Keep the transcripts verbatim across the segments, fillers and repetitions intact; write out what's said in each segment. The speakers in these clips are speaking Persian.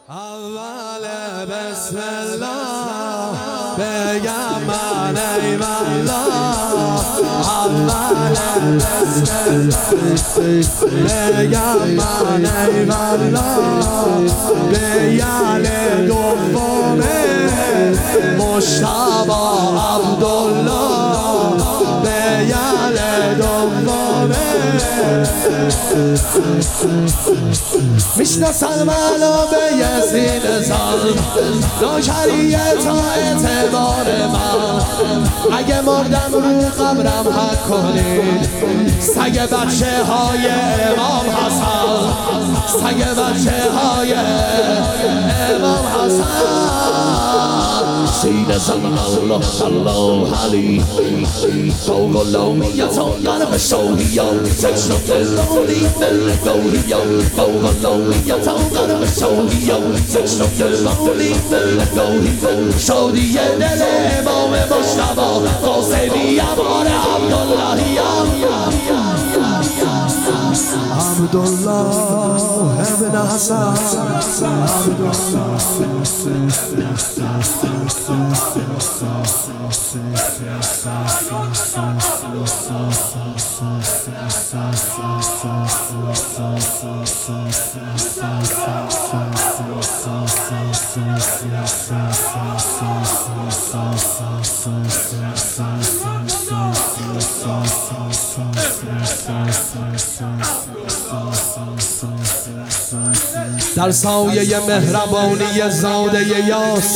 اول بسم الله بگم من ای والله، اول بسم الله بگم من ای والله، به یل دومه مجتبی عبدالله، به یل دومه میشناسم منو به یزید ظلم، نوکریه تا اعتبار من، اگه مردم رو قبرم حق کنید، سگ بچه های امام حسن، سگ بچه های امام حسن. سید زمان الله الله علی فوق اللومیت قلب شوهیان سجد اللولی دل گوهیان، فوق اللومیت قلب شوهیان سجد اللولی دل گوهیان، شادی دل امام مجتبی قاسمی امار عبداللهیان، عبدالله ابن حسن، در سایه مهربانی زاده یاس،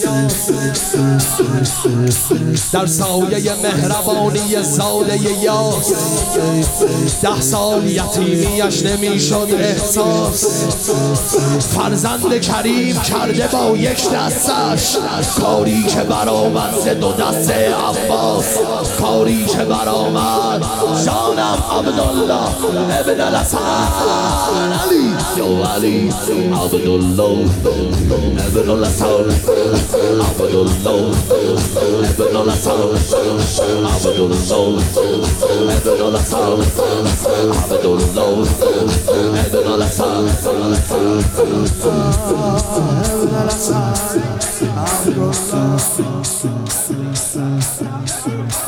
در سایه مهربانی زاده یاس، ده سال یتیمیش نمیشد احساس، فرزند کریم کرده با یک دستش کاری که برآمد ز دو دست عباس، کاری که برآمد جانم عبدالله ابن الحسن علی یا علی عبدالله ابن الحسن، عبدالله ابن الحسن، عبدالله ابن الحسن، عبدالله ابن الحسن، ابن الحسن.